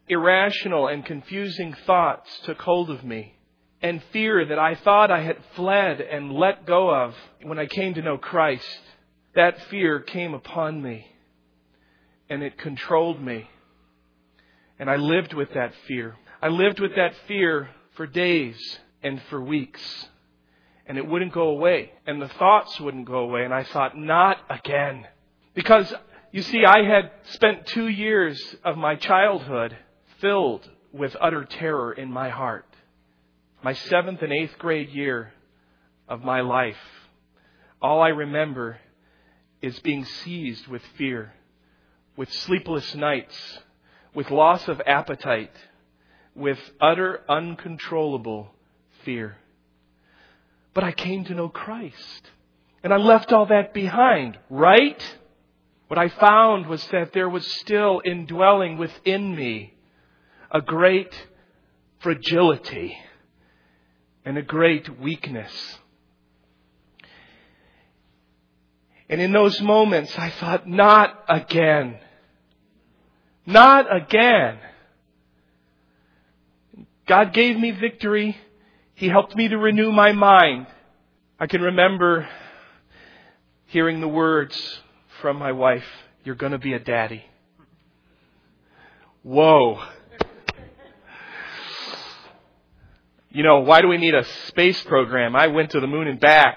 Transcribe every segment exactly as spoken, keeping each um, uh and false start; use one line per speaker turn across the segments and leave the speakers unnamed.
irrational and confusing thoughts took hold of me. And fear that I thought I had fled and let go of when I came to know Christ, that fear came upon me. And it controlled me. And I lived with that fear. I lived with that fear for days and for weeks. And it wouldn't go away. And the thoughts wouldn't go away. And I thought, not again. Because, you see, I had spent two years of my childhood filled with utter terror in my heart. My seventh and eighth grade year of my life, all I remember is being seized with fear, with sleepless nights, with loss of appetite, with utter uncontrollable fear. But I came to know Christ, and I left all that behind, right? What I found was that there was still indwelling within me a great fragility and a great weakness. And in those moments, I thought, not again. Not again. God gave me victory. He helped me to renew my mind. I can remember hearing the words from my wife, "You're going to be a daddy." Whoa. You know, why do we need a space program? I went to the moon and back.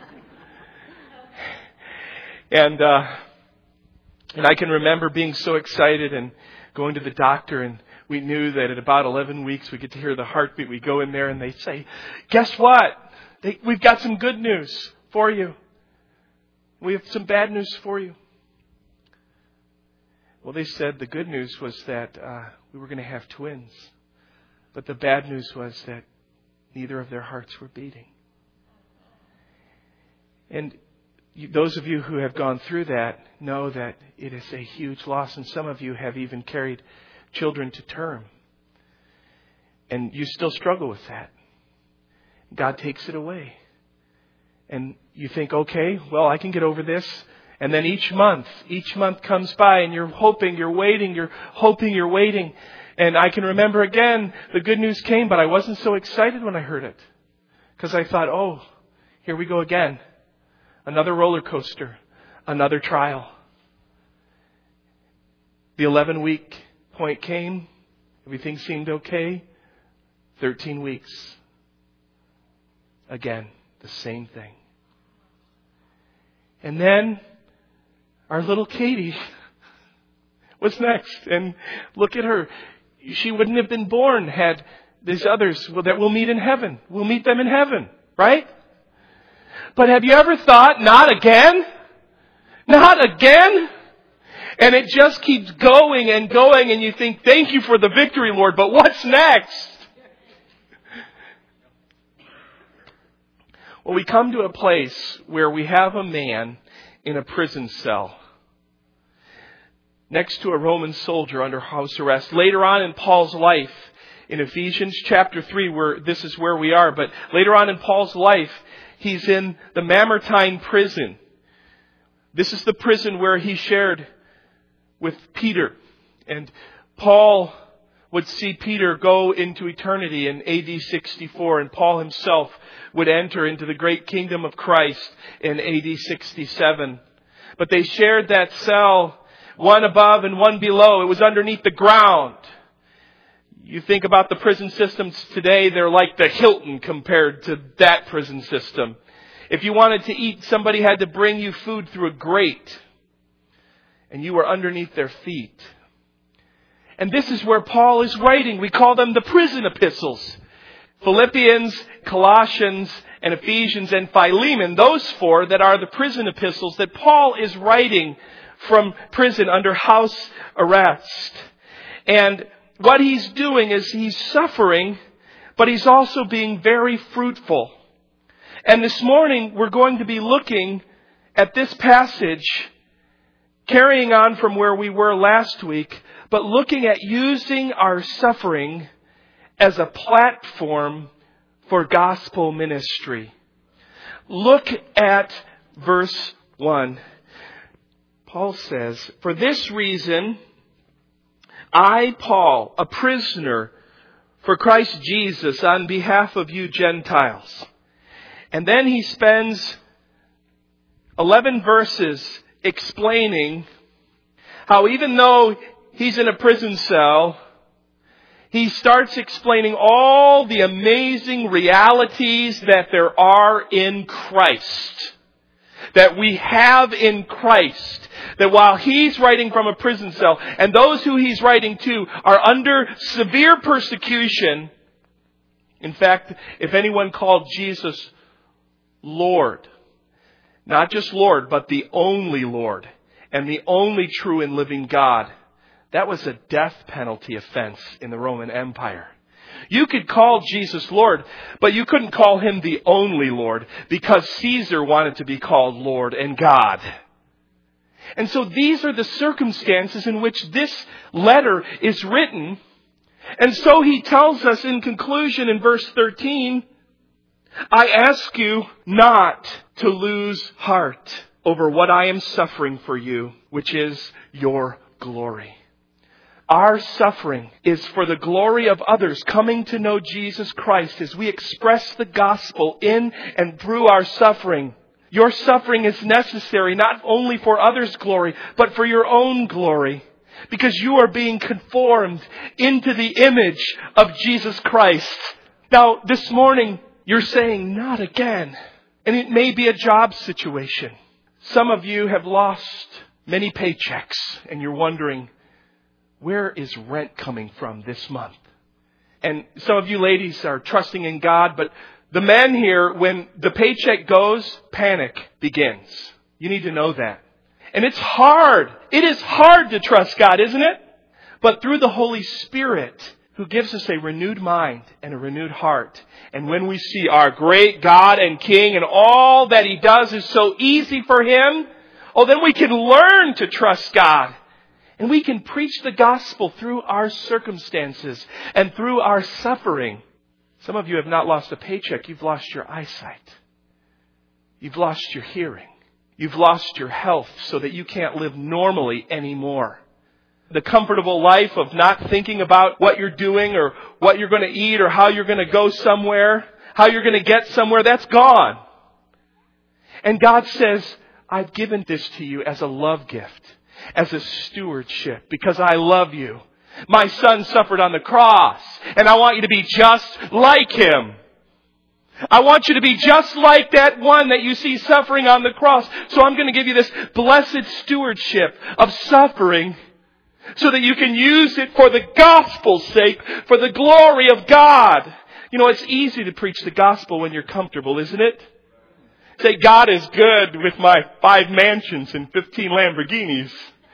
And uh, and I can remember being so excited and going to the doctor, and we knew that at about eleven weeks we get to hear the heartbeat. We go in there and they say, "Guess what? They, we've got some good news for you. We have some bad news for you." Well, they said the good news was that uh, we were going to have twins. But the bad news was that neither of their hearts were beating. And you, those of you who have gone through that know that it is a huge loss. And some of you have even carried children to term. And you still struggle with that. God takes it away. And you think, okay, well, I can get over this. And then each month, each month comes by and you're hoping, you're waiting, you're hoping, you're waiting. And I can remember again, the good news came, but I wasn't so excited when I heard it. Because I thought, oh, here we go again. Another roller coaster. Another trial. The eleven-week point came. Everything seemed okay. thirteen weeks. Again, the same thing. And then our little Katie was next. And look at her. She wouldn't have been born had these others that we'll meet in heaven. We'll meet them in heaven, right? But have you ever thought, not again? Not again? And it just keeps going and going, and you think, thank you for the victory, Lord, but what's next? Well, we come to a place where we have a man in a prison cell next to a Roman soldier under house arrest. Later on in Paul's life, in Ephesians chapter three, where this is where we are, but later on in Paul's life, he's in the Mamertine prison. This is the prison where he shared with Peter. And Paul would see Peter go into eternity in A D sixty-four, and Paul himself would enter into the great kingdom of Christ in A D sixty-seven. But they shared that cell, one above and one below. It was underneath the ground. You think about the prison systems today, they're like the Hilton compared to that prison system. If you wanted to eat, somebody had to bring you food through a grate. And you were underneath their feet. And this is where Paul is writing. We call them the prison epistles. Philippians, Colossians, and Ephesians, and Philemon. Those four that are the prison epistles that Paul is writing from prison under house arrest. And what he's doing is he's suffering, but he's also being very fruitful. And this morning we're going to be looking at this passage, carrying on from where we were last week, but looking at using our suffering as a platform for gospel ministry. Look at verse one. Paul says, "For this reason, I, Paul, a prisoner for Christ Jesus on behalf of you Gentiles. And then he spends eleven verses explaining how even though he's in a prison cell, he starts explaining all the amazing realities that there are in Christ. That we have in Christ. That while he's writing from a prison cell, and those who he's writing to are under severe persecution. In fact, if anyone called Jesus Lord, not just Lord, but the only Lord, and the only true and living God, that was a death penalty offense in the Roman Empire. You could call Jesus Lord, but you couldn't call him the only Lord, because Caesar wanted to be called Lord and God. And so these are the circumstances in which this letter is written. And so he tells us in conclusion in verse thirteen, I ask you not to lose heart over what I am suffering for you, which is your glory. Our suffering is for the glory of others coming to know Jesus Christ as we express the gospel in and through our suffering. Your suffering is necessary not only for others' glory, but for your own glory. Because you are being conformed into the image of Jesus Christ. Now, this morning, you're saying, not again. And it may be a job situation. Some of you have lost many paychecks, and you're wondering, where is rent coming from this month? And some of you ladies are trusting in God, but the men here, when the paycheck goes, panic begins. You need to know that. And it's hard. It is hard to trust God, isn't it? But through the Holy Spirit, who gives us a renewed mind and a renewed heart. And when we see our great God and King and all that He does is so easy for Him, oh, then we can learn to trust God. And we can preach the gospel through our circumstances and through our suffering. Some of you have not lost a paycheck. You've lost your eyesight. You've lost your hearing. You've lost your health so that you can't live normally anymore. The comfortable life of not thinking about what you're doing or what you're going to eat or how you're going to go somewhere, how you're going to get somewhere, that's gone. And God says, I've given this to you as a love gift, as a stewardship, because I love you. My Son suffered on the cross, and I want you to be just like Him. I want you to be just like that one that you see suffering on the cross. So I'm going to give you this blessed stewardship of suffering so that you can use it for the gospel's sake, for the glory of God. You know, it's easy to preach the gospel when you're comfortable, isn't it? Say, God is good with my five mansions and fifteen Lamborghinis.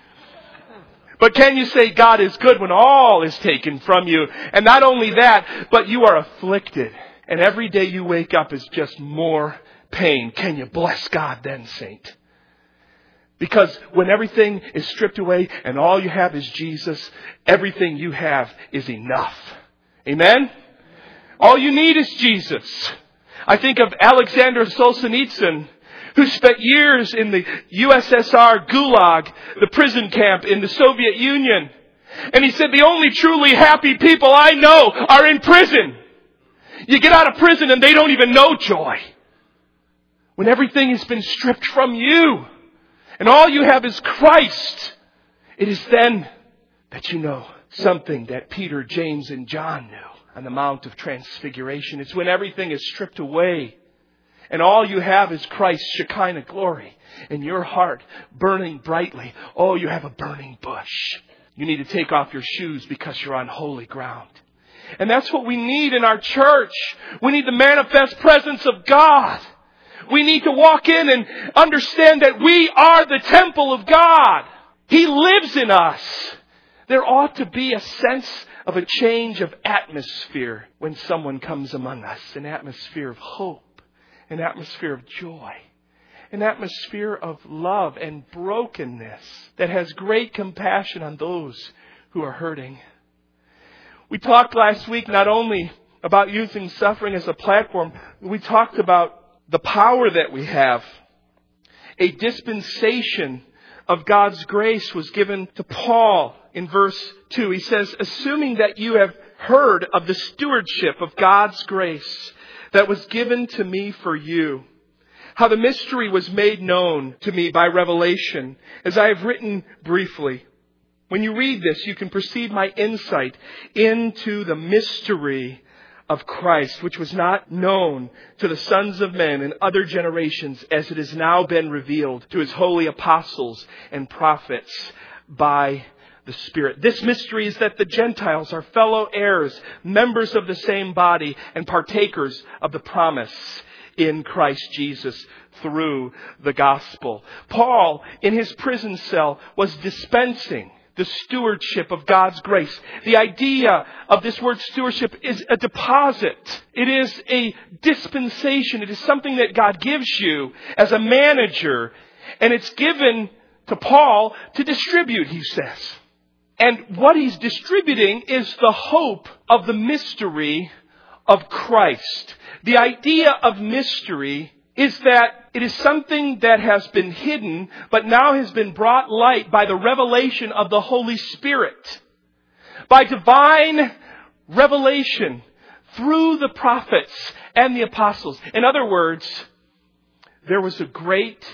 But can you say God is good when all is taken from you? And not only that, but you are afflicted. And every day you wake up is just more pain. Can you bless God then, saint? Because when everything is stripped away and all you have is Jesus, everything you have is enough. Amen? All you need is Jesus. I think of Alexander Solzhenitsyn, who spent years in the U S S R Gulag, the prison camp in the Soviet Union. And he said, the only truly happy people I know are in prison. You get out of prison and they don't even know joy. When everything has been stripped from you and all you have is Christ, it is then that you know something that Peter, James, and John knew on the Mount of Transfiguration. It's when everything is stripped away and all you have is Christ's Shekinah glory in your heart burning brightly. Oh, you have a burning bush. You need to take off your shoes because you're on holy ground. And that's what we need in our church. We need the manifest presence of God. We need to walk in and understand that we are the temple of God. He lives in us. There ought to be a sense of a change of atmosphere when someone comes among us. An atmosphere of hope. An atmosphere of joy. An atmosphere of love and brokenness that has great compassion on those who are hurting. We talked last week not only about using suffering as a platform, we talked about the power that we have. A dispensation of God's grace was given to Paul in verse two. He says, assuming that you have heard of the stewardship of God's grace that was given to me for you, how the mystery was made known to me by revelation, as I have written briefly. When you read this, you can perceive my insight into the mystery of Christ, which was not known to the sons of men in other generations, as it has now been revealed to his holy apostles and prophets by the Spirit. This mystery is that the Gentiles are fellow heirs, members of the same body, and partakers of the promise in Christ Jesus through the gospel. Paul, in his prison cell, was dispensing the stewardship of God's grace. The idea of this word stewardship is a deposit. It is a dispensation. It is something that God gives you as a manager. And it's given to Paul to distribute, he says. And what he's distributing is the hope of the mystery of Christ. The idea of mystery is that it is something that has been hidden, but now has been brought light by the revelation of the Holy Spirit. By divine revelation through the prophets and the apostles. In other words, there was a great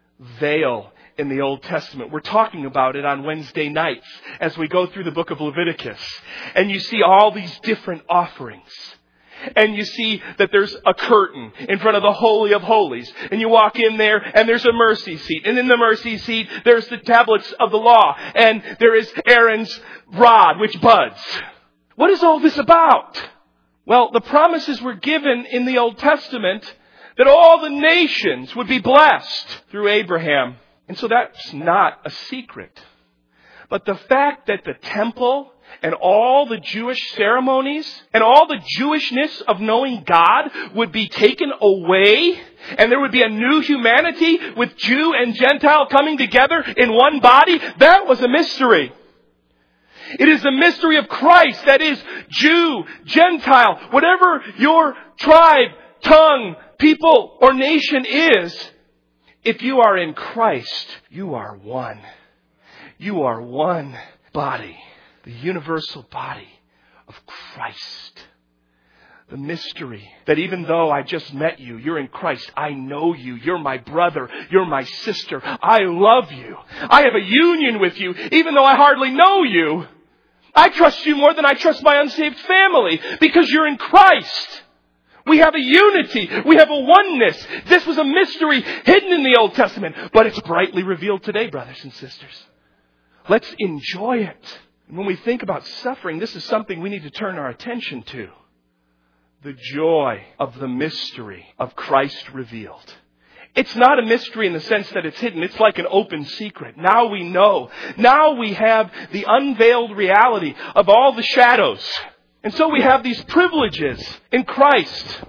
veil in the Old Testament. We're talking about it on Wednesday nights as we go through the book of Leviticus. And you see all these different offerings. And you see that there's a curtain in front of the Holy of Holies. And you walk in there and there's a mercy seat. And in the mercy seat, there's the tablets of the law. And there is Aaron's rod, which buds. What is all this about? Well, the promises were given in the Old Testament that all the nations would be blessed through Abraham. And so that's not a secret. But the fact that the temple and all the Jewish ceremonies and all the Jewishness of knowing God would be taken away, and there would be a new humanity with Jew and Gentile coming together in one body, that was a mystery. It is the mystery of Christ that is Jew, Gentile, whatever your tribe, tongue, people, or nation is. If you are in Christ, you are one. You are one body. The universal body of Christ. The mystery that even though I just met you, you're in Christ. I know you. You're my brother. You're my sister. I love you. I have a union with you, even though I hardly know you. I trust you more than I trust my unsaved family because you're in Christ. We have a unity. We have a oneness. This was a mystery hidden in the Old Testament, but it's brightly revealed today, brothers and sisters. Let's enjoy it. When we think about suffering, this is something we need to turn our attention to. The joy of the mystery of Christ revealed. It's not a mystery in the sense that it's hidden. It's like an open secret. Now we know. Now we have the unveiled reality of all the shadows. And so we have these privileges in Christ.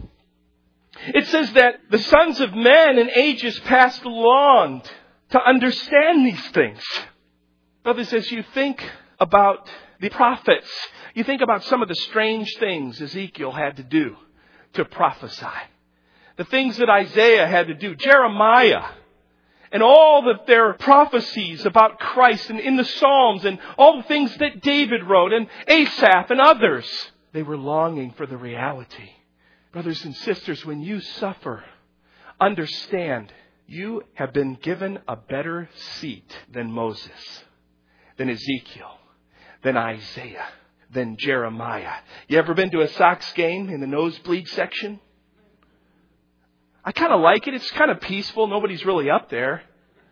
It says that the sons of men in ages past longed to understand these things. Brothers, as you think about the prophets, you think about some of the strange things Ezekiel had to do to prophesy. The things that Isaiah had to do, Jeremiah, and all of their prophecies about Christ and in the Psalms and all the things that David wrote and Asaph and others. They were longing for the reality. Brothers and sisters, when you suffer, understand you have been given a better seat than Moses, than Ezekiel, than Isaiah, than Jeremiah. You ever been to a Sox game in the nosebleed section? I kind of like it. It's kind of peaceful. Nobody's really up there.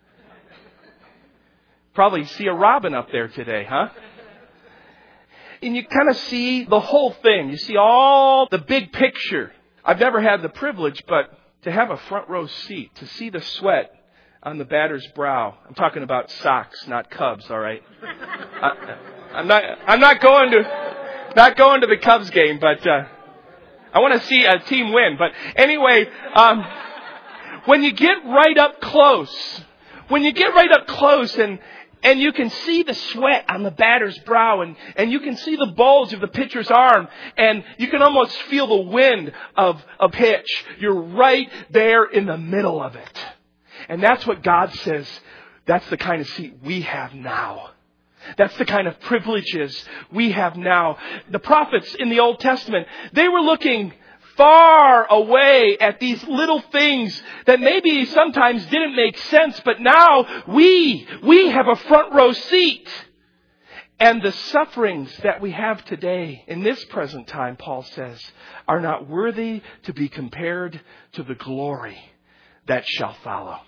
Probably see a robin up there today, huh? And you kind of see the whole thing. You see all the big picture. I've never had the privilege, but to have a front row seat, to see the sweat on the batter's brow. I'm talking about Sox, not Cubs, all right? I, I'm not. I'm not going to. Not going to the Cubs game, but uh, I want to see a team win. But anyway, um, when you get right up close, when you get right up close, and and you can see the sweat on the batter's brow, and and you can see the bulge of the pitcher's arm, and you can almost feel the wind of a pitch. You're right there in the middle of it. And that's what God says, that's the kind of seat we have now. That's the kind of privileges we have now. The prophets in the Old Testament, they were looking far away at these little things that maybe sometimes didn't make sense, but now we, we have a front row seat. And the sufferings that we have today, in this present time, Paul says, are not worthy to be compared to the glory that shall follow.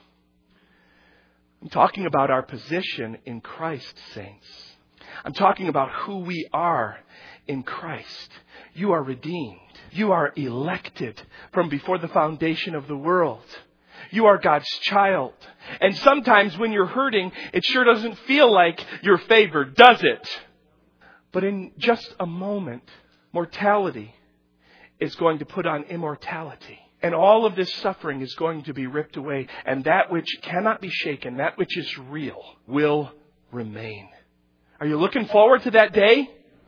I'm talking about our position in Christ, saints. I'm talking about who we are in Christ. You are redeemed. You are elected from before the foundation of the world. You are God's child. And sometimes when you're hurting, it sure doesn't feel like you're favored, does it? But in just a moment, mortality is going to put on immortality. And all of this suffering is going to be ripped away. And that which cannot be shaken, that which is real, will remain. Are you looking forward to that day?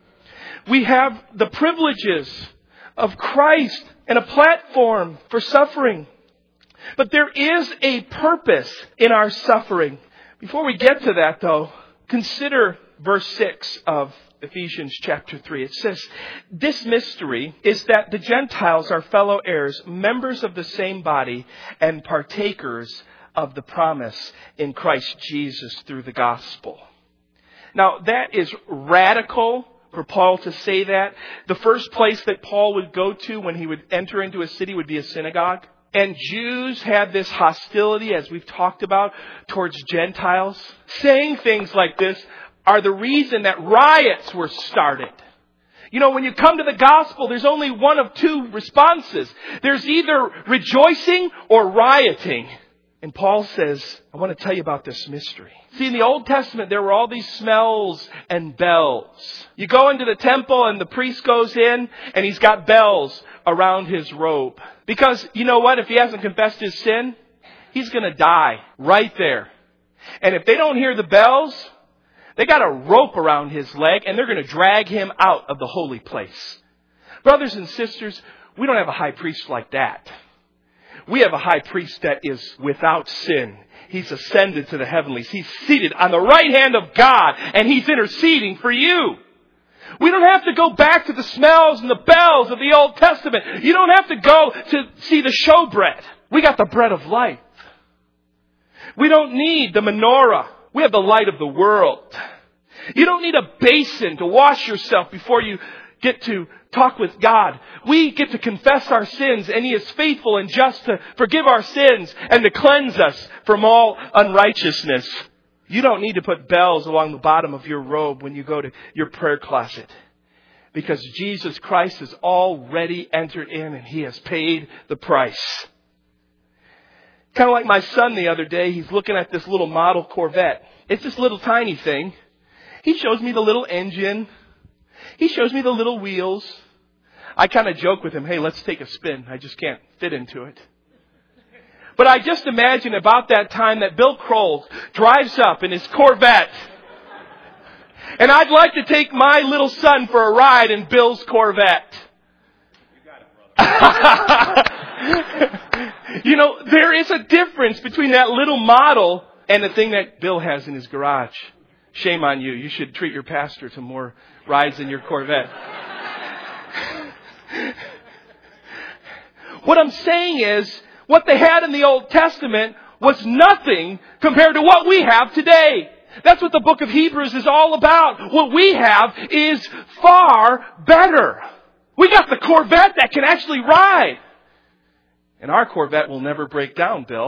We have the privileges of Christ and a platform for suffering. But there is a purpose in our suffering. Before we get to that, though, consider verse six of Ephesians chapter three. It says, this mystery is that the Gentiles are fellow heirs, members of the same body, and partakers of the promise in Christ Jesus through the gospel. Now, that is radical for Paul to say that. The first place that Paul would go to when he would enter into a city would be a synagogue. And Jews had this hostility, as we've talked about, towards Gentiles. Saying things like this are the reason that riots were started. You know, when you come to the gospel, there's only one of two responses. There's either rejoicing or rioting. And Paul says, I want to tell you about this mystery. See, in the Old Testament, there were all these smells and bells. You go into the temple and the priest goes in and he's got bells around his robe. Because, you know what? If he hasn't confessed his sin, he's going to die right there. And if they don't hear the bells, they got a rope around his leg and they're going to drag him out of the holy place. Brothers and sisters, we don't have a high priest like that. We have a high priest that is without sin. He's ascended to the heavenlies. He's seated on the right hand of God, and he's interceding for you. We don't have to go back to the smells and the bells of the Old Testament. You don't have to go to see the showbread. We got the bread of life. We don't need the menorah. We have the light of the world. You don't need a basin to wash yourself before you get to talk with God. We get to confess our sins, and He is faithful and just to forgive our sins and to cleanse us from all unrighteousness. You don't need to put bells along the bottom of your robe when you go to your prayer closet, because Jesus Christ has already entered in and He has paid the price. Kind of like my son the other day, he's looking at this little model Corvette. It's this little tiny thing. He shows me the little engine. He shows me the little wheels. I kind of joke with him, hey, let's take a spin. I just can't fit into it. But I just imagine about that time that Bill Kroll drives up in his Corvette. And I'd like to take my little son for a ride in Bill's Corvette. You got it, brother. You know, there is a difference between that little model and the thing that Bill has in his garage. Shame on you. You should treat your pastor to more rides in your Corvette. What I'm saying is, what they had in the Old Testament was nothing compared to what we have today. That's what the book of Hebrews is all about. What we have is far better. We got the Corvette that can actually ride. And our Corvette will never break down, Bill.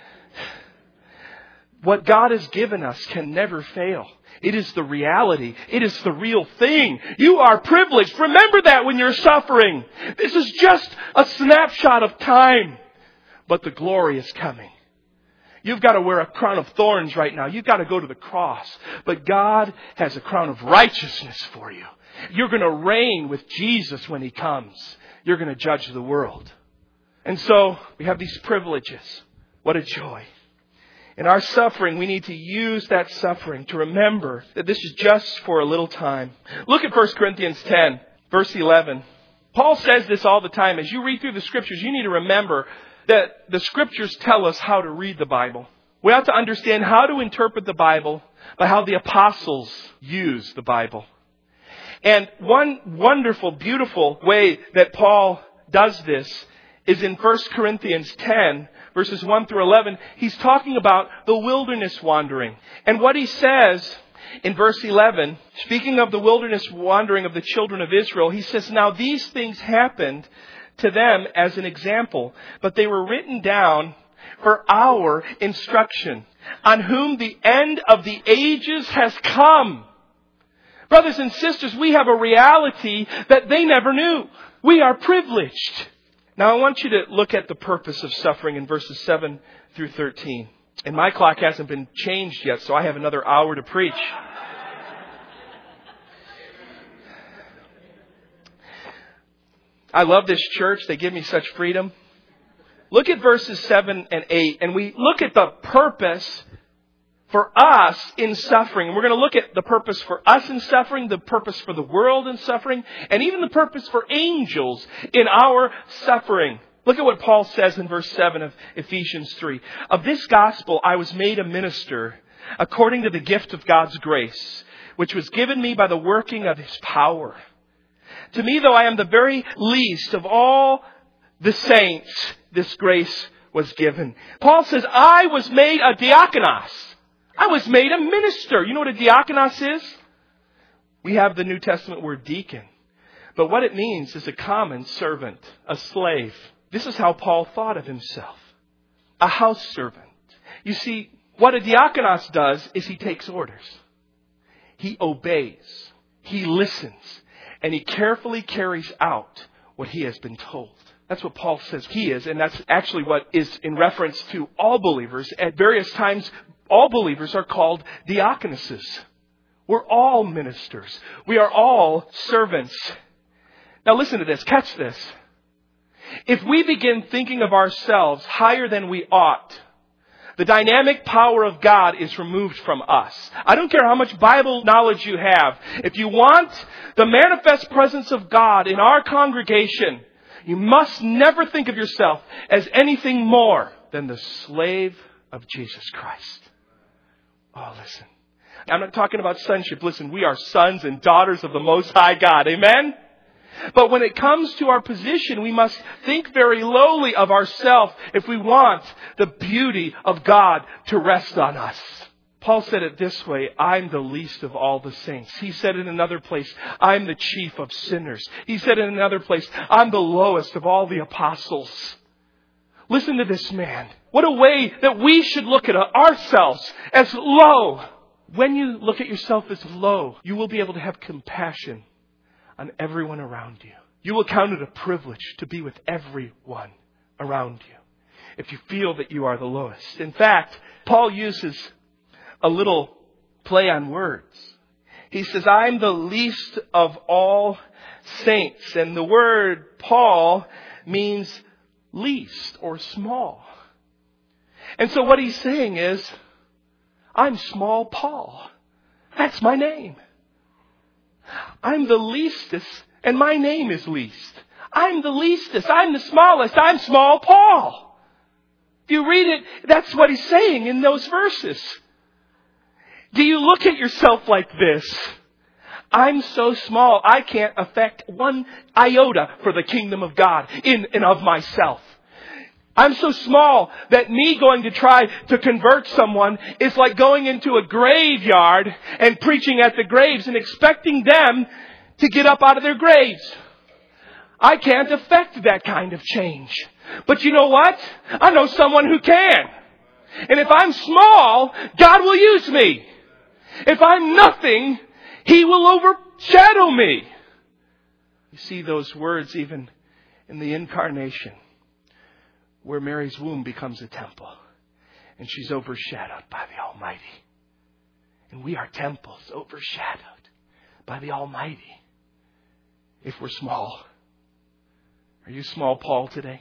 What God has given us can never fail. It is the reality. It is the real thing. You are privileged. Remember that when you're suffering. This is just a snapshot of time. But the glory is coming. You've got to wear a crown of thorns right now. You've got to go to the cross. But God has a crown of righteousness for you. You're going to reign with Jesus when He comes. You're going to judge the world. And so we have these privileges. What a joy. In our suffering, we need to use that suffering to remember that this is just for a little time. Look at First Corinthians ten, verse eleven. Paul says this all the time. As you read through the Scriptures, you need to remember that the Scriptures tell us how to read the Bible. We ought to understand how to interpret the Bible by how the apostles use the Bible. And one wonderful, beautiful way that Paul does this is in First Corinthians ten, verses one through eleven. He's talking about the wilderness wandering. And what he says in verse eleven, speaking of the wilderness wandering of the children of Israel, he says, "Now these things happened to them as an example, but they were written down for our instruction, on whom the end of the ages has come." Brothers and sisters, we have a reality that they never knew. We are privileged. Now I want you to look at the purpose of suffering in verses seven through thirteen. And my clock hasn't been changed yet, so I have another hour to preach. I love this church. They give me such freedom. Look at verses seven and eight, and we look at the purpose for us in suffering. And we're going to look at the purpose for us in suffering, the purpose for the world in suffering, and even the purpose for angels in our suffering. Look at what Paul says in verse seven of Ephesians three. "Of this gospel I was made a minister according to the gift of God's grace, which was given me by the working of His power. To me, though I am the very least of all the saints, this grace was given." Paul says, I was made a diakonos. I was made a minister. You know what a diakonos is? We have the New Testament word deacon. But what it means is a common servant, a slave. This is how Paul thought of himself. A house servant. You see, what a diakonos does is he takes orders. He obeys. He listens. And he carefully carries out what he has been told. That's what Paul says he is. And that's actually what is in reference to all believers. At various times, all believers are called diakonesses. We're all ministers. We are all servants. Now listen to this. Catch this. If we begin thinking of ourselves higher than we ought, the dynamic power of God is removed from us. I don't care how much Bible knowledge you have. If you want the manifest presence of God in our congregation, you must never think of yourself as anything more than the slave of Jesus Christ. Oh, listen. I'm not talking about sonship. Listen, we are sons and daughters of the Most High God. Amen? But when it comes to our position, we must think very lowly of ourselves if we want the beauty of God to rest on us. Paul said it this way, I'm the least of all the saints. He said in another place, I'm the chief of sinners. He said in another place, I'm the lowest of all the apostles. Listen to this man. What a way that we should look at ourselves as low. When you look at yourself as low, you will be able to have compassion on everyone around you. You will count it a privilege to be with everyone around you if you feel that you are the lowest. In fact, Paul uses a little play on words. He says, I'm the least of all saints. And the word Paul means least or small. And so what he's saying is, I'm small Paul. That's my name. I'm the leastest, and my name is least. I'm the leastest. I'm the smallest. I'm small Paul. If you read it, that's what he's saying in those verses. Do you look at yourself like this? I'm so small, I can't affect one iota for the kingdom of God in and of myself. I'm so small that me going to try to convert someone is like going into a graveyard and preaching at the graves and expecting them to get up out of their graves. I can't affect that kind of change. But you know what? I know someone who can. And if I'm small, God will use me. If I'm nothing, He will overshadow me. You see those words even in the incarnation, where Mary's womb becomes a temple and she's overshadowed by the Almighty. And we are temples overshadowed by the Almighty if we're small. Are you small Paul today?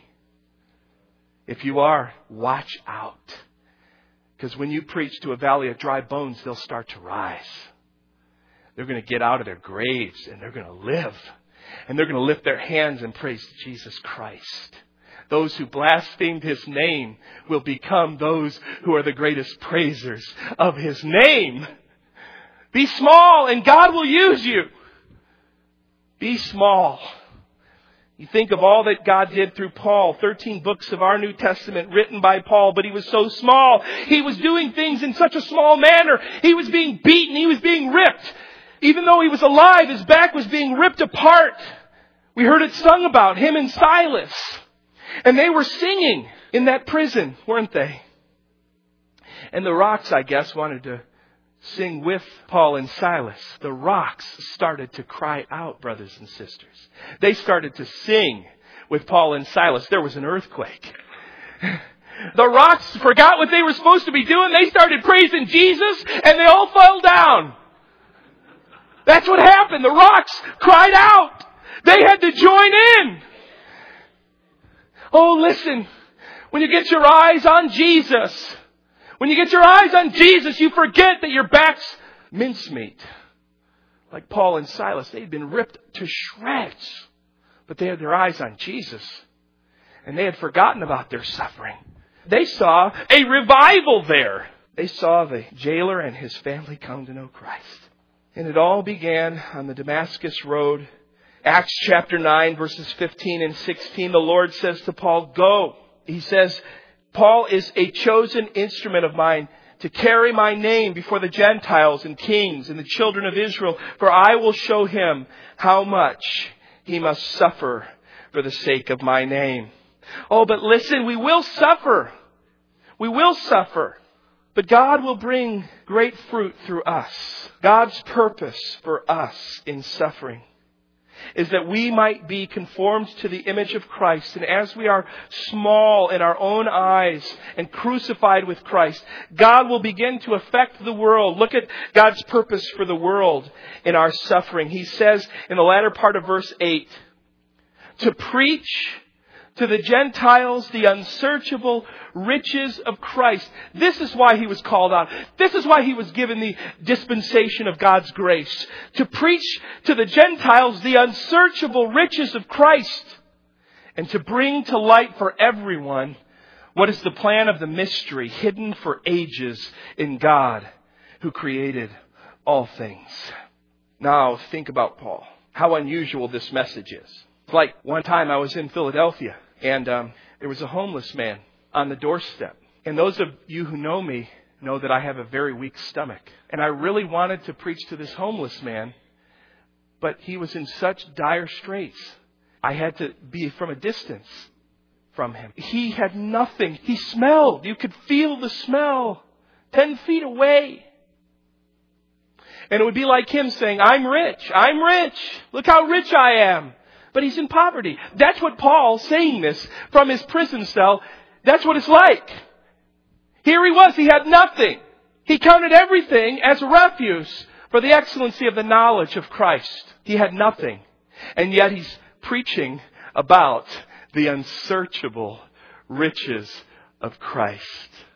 If you are, watch out. Because when you preach to a valley of dry bones, they'll start to rise. They're going to get out of their graves and they're going to live. And they're going to lift their hands and praise Jesus Christ. Those who blasphemed His name will become those who are the greatest praisers of His name. Be small and God will use you. Be small. You think of all that God did through Paul. Thirteen books of our New Testament written by Paul, but he was so small. He was doing things in such a small manner. He was being beaten. He was being ripped. Even though he was alive, his back was being ripped apart. We heard it sung about, him and Silas. And they were singing in that prison, weren't they? And the rocks, I guess, wanted to sing with Paul and Silas. The rocks started to cry out, brothers and sisters. They started to sing with Paul and Silas. There was an earthquake. The rocks forgot what they were supposed to be doing. They started praising Jesus and they all fell down. That's what happened. The rocks cried out. They had to join in. Oh, listen, when you get your eyes on Jesus, when you get your eyes on Jesus, you forget that your back's mincemeat. Like Paul and Silas, they had been ripped to shreds, but they had their eyes on Jesus, and they had forgotten about their suffering. They saw a revival there. They saw the jailer and his family come to know Christ. And it all began on the Damascus Road. Acts chapter nine, verses fifteen and sixteen, the Lord says to Paul, go. He says, Paul is a chosen instrument of mine to carry my name before the Gentiles and kings and the children of Israel, for I will show him how much he must suffer for the sake of my name. Oh, but listen, we will suffer. We will suffer. But God will bring great fruit through us. God's purpose for us in suffering is that we might be conformed to the image of Christ. And as we are small in our own eyes and crucified with Christ, God will begin to affect the world. Look at God's purpose for the world in our suffering. He says in the latter part of verse eight, to preach to the Gentiles the unsearchable riches of Christ. This is why he was called out. This is why he was given the dispensation of God's grace. To preach to the Gentiles the unsearchable riches of Christ. And to bring to light for everyone what is the plan of the mystery hidden for ages in God who created all things. Now think about Paul. How unusual this message is. Like one time I was in Philadelphia and um, there was a homeless man on the doorstep. And those of you who know me know that I have a very weak stomach. And I really wanted to preach to this homeless man, but he was in such dire straits. I had to be from a distance from him. He had nothing. He smelled. You could feel the smell ten feet away. And it would be like him saying, I'm rich. I'm rich. Look how rich I am. But he's in poverty. That's what Paul's saying this from his prison cell. That's what it's like. Here he was. He had nothing. He counted everything as refuse for the excellency of the knowledge of Christ. He had nothing. And yet he's preaching about the unsearchable riches of Christ.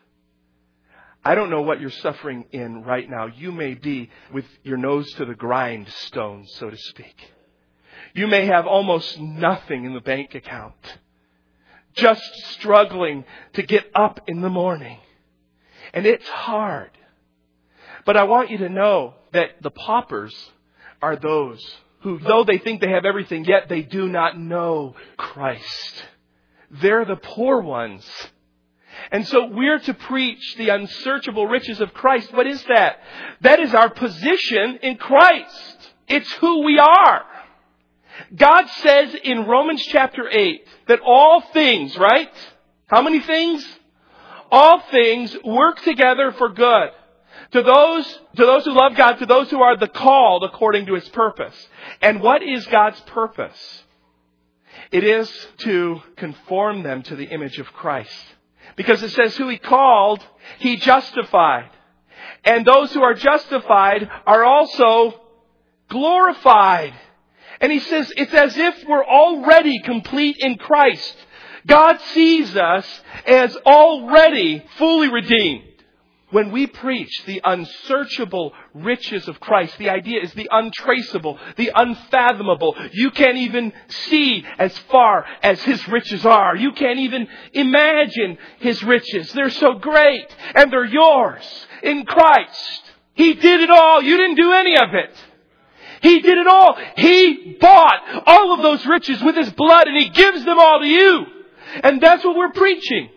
I don't know what you're suffering in right now. You may be with your nose to the grindstone, so to speak. You may have almost nothing in the bank account. Just struggling to get up in the morning. And it's hard. But I want you to know that the paupers are those who, though they think they have everything, yet they do not know Christ. They're the poor ones. And so we're to preach the unsearchable riches of Christ. What is that? That is our position in Christ. It's who we are. God says in Romans chapter eight that all things, right? How many things? All things work together for good. To those, to those who love God, to those who are the called according to His purpose. And what is God's purpose? It is to conform them to the image of Christ. Because it says who He called, He justified. And those who are justified are also glorified. And he says it's as if we're already complete in Christ. God sees us as already fully redeemed. When we preach the unsearchable riches of Christ, the idea is the untraceable, the unfathomable. You can't even see as far as His riches are. You can't even imagine His riches. They're so great, and they're yours in Christ. He did it all. You didn't do any of it. He did it all. He bought all of those riches with His blood, and He gives them all to you. And that's what we're preaching.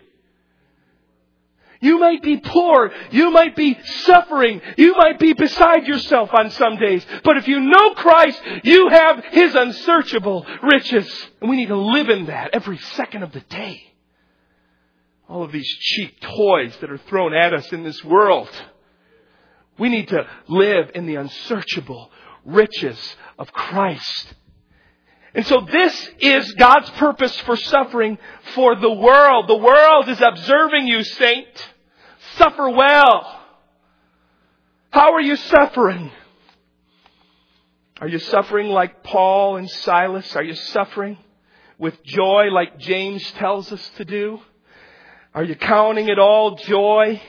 You might be poor. You might be suffering. You might be beside yourself on some days. But if you know Christ, you have His unsearchable riches. And we need to live in that every second of the day. All of these cheap toys that are thrown at us in this world. We need to live in the unsearchable riches of Christ. And so this is God's purpose for suffering for the world. The world is observing you, saint. Suffer well. How are you suffering? Are you suffering like Paul and Silas? Are you suffering with joy like James tells us to do? Are you counting it all joy?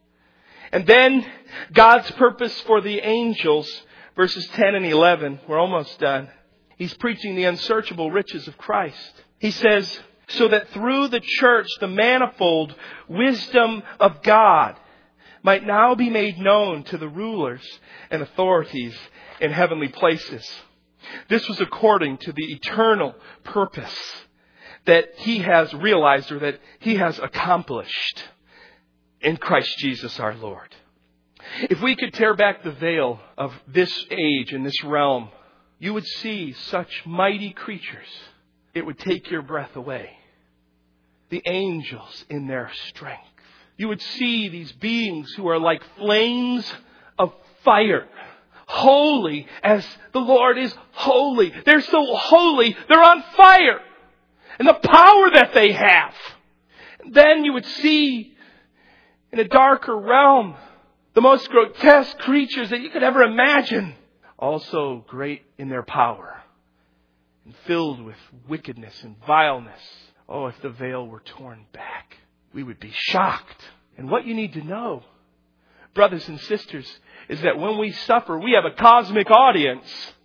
And then God's purpose for the angels, verses ten and eleven. We're almost done. He's preaching the unsearchable riches of Christ. He says, so that through the church, the manifold wisdom of God might now be made known to the rulers and authorities in heavenly places. This was according to the eternal purpose that He has realized, or that He has accomplished in Christ Jesus our Lord. If we could tear back the veil of this age and this realm, you would see such mighty creatures. It would take your breath away. The angels in their strength. You would see these beings who are like flames of fire. Holy as the Lord is holy. They're so holy, they're on fire. And the power that they have. And then you would see in a darker realm the most grotesque creatures that you could ever imagine. Also great in their power and filled with wickedness and vileness. Oh, if the veil were torn back, we would be shocked. And what you need to know, brothers and sisters, is that when we suffer, we have a cosmic audience.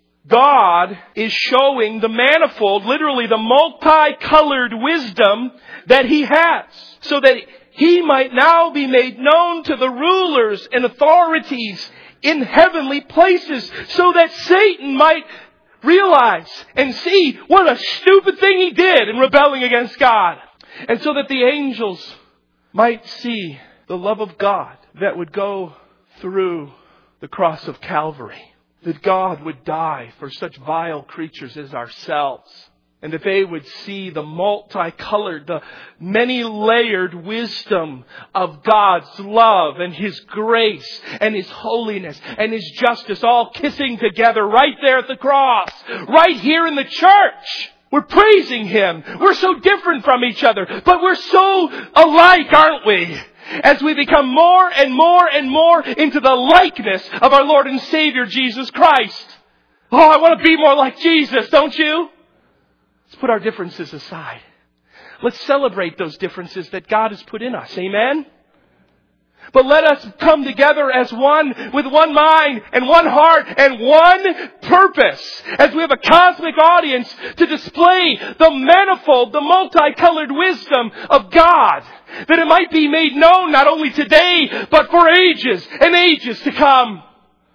God is showing the manifold, literally the multicolored wisdom that He has, so that He might now be made known to the rulers and authorities in heavenly places, so that Satan might realize and see what a stupid thing he did in rebelling against God. And so that the angels might see the love of God that would go through the cross of Calvary. That God would die for such vile creatures as ourselves. And that they would see the multicolored, the many-layered wisdom of God's love and His grace and His holiness and His justice all kissing together right there at the cross. Right here in the church. We're praising Him. We're so different from each other, but we're so alike, aren't we? As we become more and more and more into the likeness of our Lord and Savior, Jesus Christ. Oh, I want to be more like Jesus, don't you? Let's put our differences aside. Let's celebrate those differences that God has put in us. Amen? But let us come together as one, with one mind and one heart and one purpose. As we have a cosmic audience to display the manifold, the multicolored wisdom of God. That it might be made known not only today, but for ages and ages to come.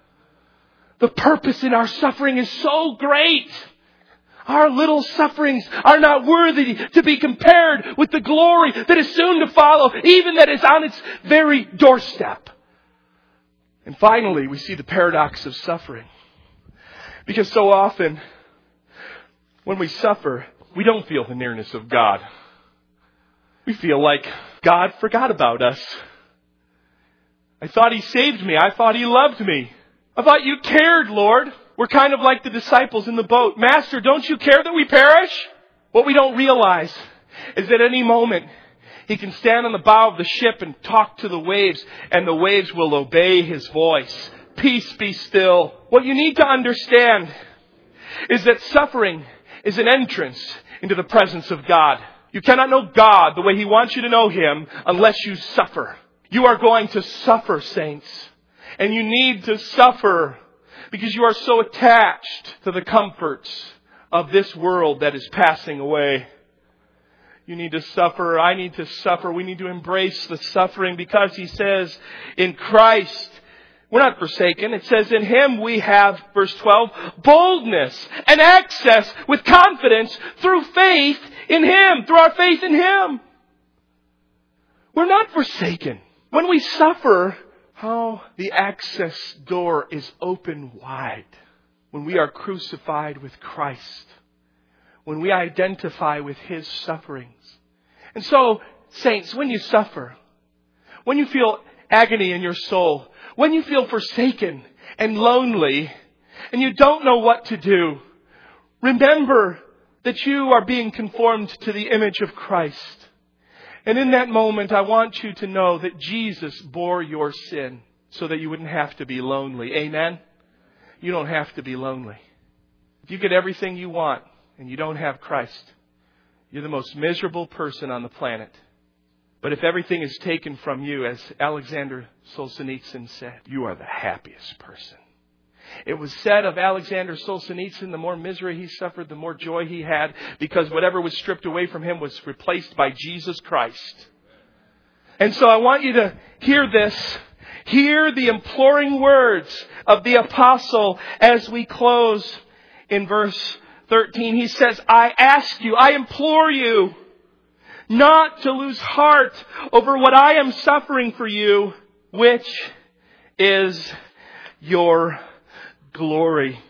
The purpose in our suffering is so great. Our little sufferings are not worthy to be compared with the glory that is soon to follow, even that is on its very doorstep. And finally, we see the paradox of suffering. Because so often, when we suffer, we don't feel the nearness of God. We feel like God forgot about us. I thought He saved me. I thought He loved me. I thought You cared, Lord. We're kind of like the disciples in the boat. Master, don't You care that we perish? What we don't realize is that at any moment He can stand on the bow of the ship and talk to the waves, and the waves will obey His voice. Peace, be still. What you need to understand is that suffering is an entrance into the presence of God. You cannot know God the way He wants you to know Him unless you suffer. You are going to suffer, saints. And you need to suffer because you are so attached to the comforts of this world that is passing away. You need to suffer. I need to suffer. We need to embrace the suffering because He says in Christ, we're not forsaken. It says in Him we have, verse twelve, boldness and access with confidence through faith in Him, through our faith in Him. We're not forsaken. When we suffer, how the access door is open wide. When we are crucified with Christ. When we identify with His sufferings. And so, saints, when you suffer, when you feel agony in your soul, when you feel forsaken and lonely, and you don't know what to do, remember that you are being conformed to the image of Christ. And in that moment, I want you to know that Jesus bore your sin so that you wouldn't have to be lonely. Amen? You don't have to be lonely. If you get everything you want and you don't have Christ, you're the most miserable person on the planet. But if everything is taken from you, as Alexander Solzhenitsyn said, you are the happiest person. It was said of Alexander Solzhenitsyn, the more misery he suffered, the more joy he had, because whatever was stripped away from him was replaced by Jesus Christ. And so I want you to hear this. Hear the imploring words of the apostle as we close in verse thirteen. He says, I ask you, I implore you, not to lose heart over what I am suffering for you, which is your glory.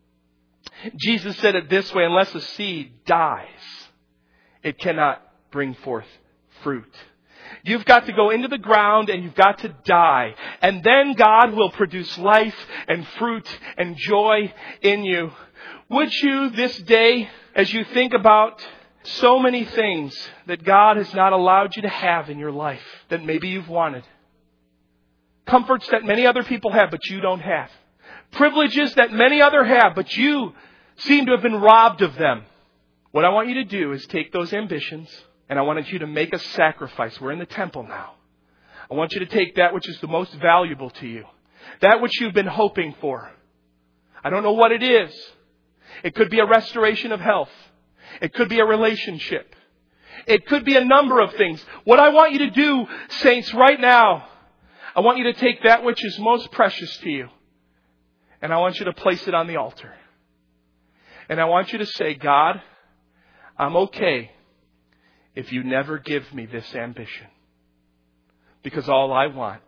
Jesus said it this way, unless a seed dies, it cannot bring forth fruit. You've got to go into the ground and you've got to die. And then God will produce life and fruit and joy in you. Would you this day, as you think about so many things that God has not allowed you to have in your life that maybe you've wanted. Comforts that many other people have, but you don't have. Privileges that many others have, but you seem to have been robbed of them. What I want you to do is take those ambitions, and I want you to make a sacrifice. We're in the temple now. I want you to take that which is the most valuable to you. That which you've been hoping for. I don't know what it is. It could be a restoration of health. It could be a relationship. It could be a number of things. What I want you to do, saints, right now, I want you to take that which is most precious to you. And I want you to place it on the altar. And I want you to say, God, I'm okay if you never give me this ambition. Because all I want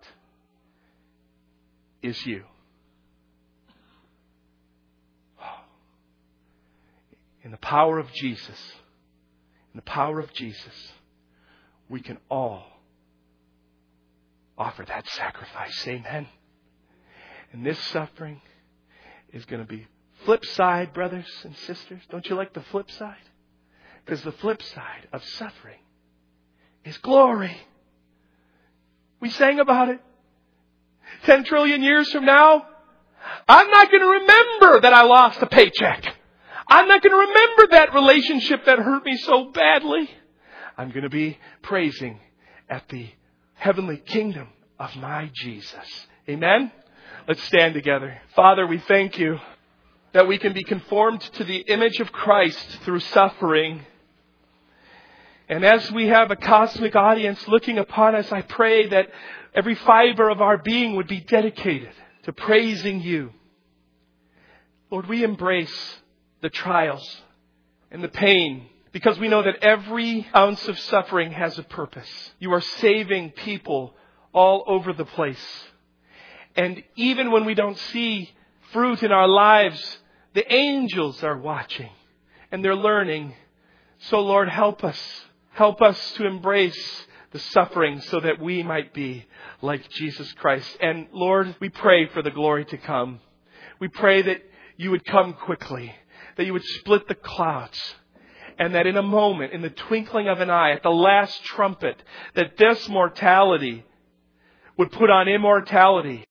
is you. In the power of Jesus, in the power of Jesus, we can all offer that sacrifice. Amen. And this suffering is going to be flip side, brothers and sisters. Don't you like the flip side? Because the flip side of suffering is glory. We sang about it. Ten trillion years from now, I'm not going to remember that I lost a paycheck. I'm not going to remember that relationship that hurt me so badly. I'm going to be praising at the heavenly kingdom of my Jesus. Amen? Let's stand together. Father, we thank you that we can be conformed to the image of Christ through suffering. And as we have a cosmic audience looking upon us, I pray that every fiber of our being would be dedicated to praising you. Lord, we embrace the trials and the pain because we know that every ounce of suffering has a purpose. You are saving people all over the place. And even when we don't see fruit in our lives, the angels are watching and they're learning. So Lord, help us. Help us to embrace the suffering so that we might be like Jesus Christ. And Lord, we pray for the glory to come. We pray that you would come quickly, that you would split the clouds, and that in a moment, in the twinkling of an eye, at the last trumpet, that this mortality would put on immortality.